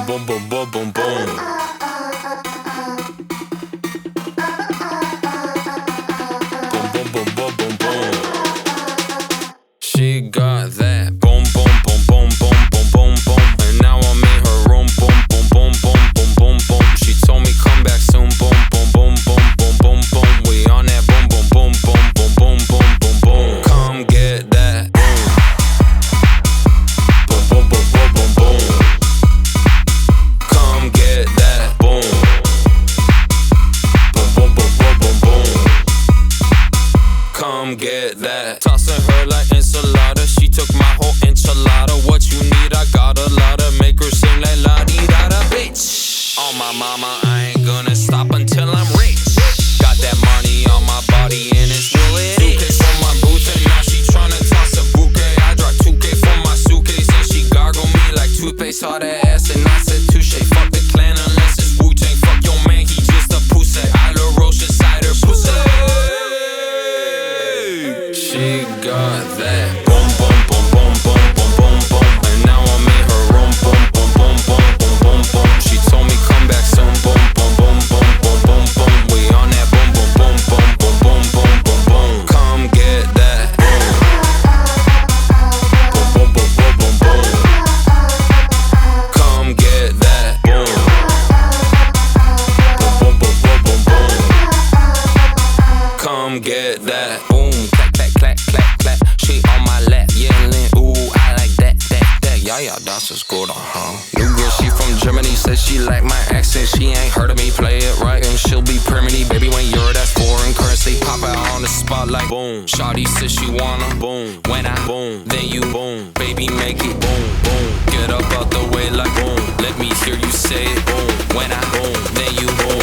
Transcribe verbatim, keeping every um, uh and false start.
boom, boom, boom, boom, boom. Boom, boom, boom, boom, boom, boom. She got that boom, boom, boom, boom, boom, boom, boom, boom. And now I'm in her room, boom, boom, boom, boom, boom, boom, boom. She told me come back soon, boom, boom, boom, boom, boom, boom, boom. We on that boom, boom, boom, boom, boom, boom, boom, boom, boom. Come get that boom, boom, boom, boom, boom, boom, boom. Come get that boom, boom, boom, boom, boom, boom, boom. Come get that. Tossing her like enchilada. She took my whole enchilada. What you need, I got a lot of. Make her sing like la di da da, bitch. On my mama, I ain't gonna stop until I'm rich. Got that money on my body and it's will it is. two K for my boots and now she tryna toss a bouquet. I dropped two K for my suitcase and she gargled me like toothpaste. Saw that ass and I said touche. Fuck the clan unless it's Wu-Tang. Fuck your man, he just a pussy. I La Roche cider pussy. She got that boom, boom, boom, boom, boom, boom, boom, boom. And now I'm in her room, boom, boom, boom, boom, boom, boom, boom. She told me come back soon, boom, boom, boom, boom, boom, boom, boom. We on that boom, boom, boom, boom, boom, boom, boom, boom, boom. Come get that boom, boom, boom, boom, boom, boom, boom. Come get that boom, boom, boom, boom, boom, boom, boom. Come get that boom. Clap, clap, clap, clap. She on my lap, yelling, ooh, I like that, that, that. Yeah, yeah, that's just good on her. New girl, she from Germany, says she like my accent. She ain't heard of me, play it right, and she'll be permanent. Baby, when you're that foreign currency, pop out on the spot like boom. Shawty says she wanna boom. When I boom, then you boom. Baby, make it boom, boom. Get up out the way like boom. Let me hear you say it boom. When I boom, then you boom.